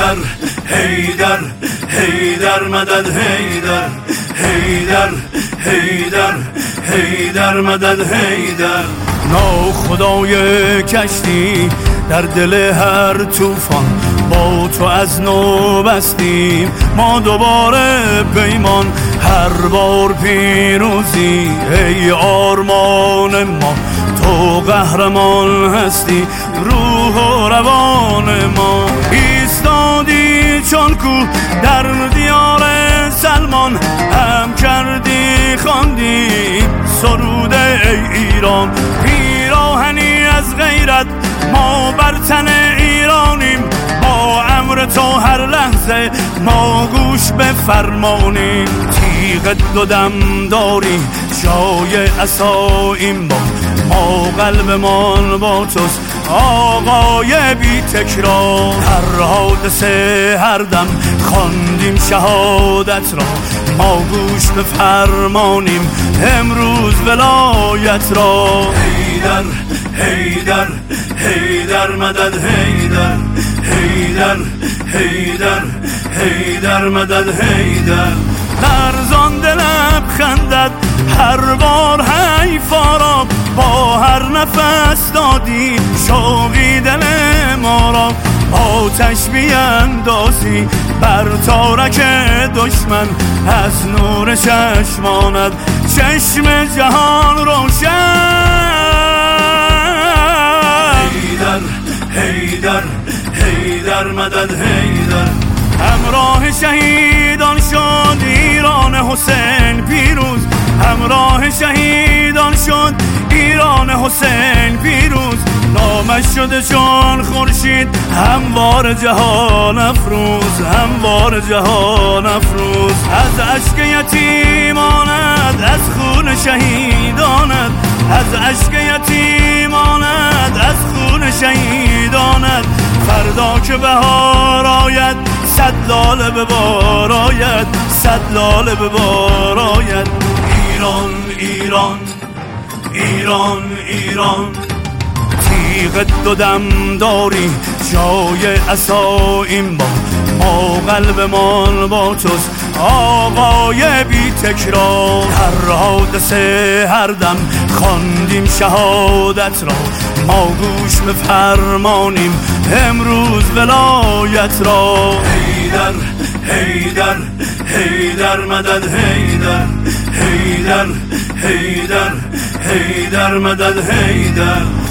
حیدر حیدر حیدر مدد حیدر حیدر حیدر حیدر مدد حیدر ناخدای کشتی در دل هر طوفان با تو از نو بستیم ما دوباره پیمان هر بار پیروزی ای آرمان ما تو قهرمان هستی روح و روان ما ایستادی چون کو در دیار سلمان هم کردی خواندی سرود ای ایران پیراهنی از غیرت ما بر تن ایرانیم با امر تو هر لحظه ما گوش به فرمانیم تیغ دو دم داری جای عصاییم ما قلبمان با توست آقای بی تکرار هر حادثه هر دم خواندیم شهادت را ما گوش به فرمانیم امروز ولایت را حیدر حیدر حیدر مدد حیدر حیدر حیدر حیدر مدد حیدر لرزان دلم خندد هر بار حیفا را با هر نفس دادی شوقی دل ما را آتش بیندازی بر تارک دشمن از نور چشمانت چشم جهان روشن حیدر حیدر حیدر مدد حیدر همراه شهیدان شد ایران حسین پیروز همراه شهیدان شد ایران حسین پیروز نامش شده چون خورشید هموار جهان افروز هموار جهان افروز از اشک یتیمانت از خون شهیدانت از اشک یتیمانت از خون شهیدانت فردا که بهار آید صد لاله به بار آید صد لاله به بار آید ایران ایران ایران ایران تیغ دو دم داری جای عصاییم ما قلبمان با توست آقای بی تکرار هر حادثه هر دم خواندیم شهادت را ما گوش به فرمانیم امروز ولایت را حیدر حیدر حیدر مدد حیدر حیدر حیدر حیدر مدد حیدر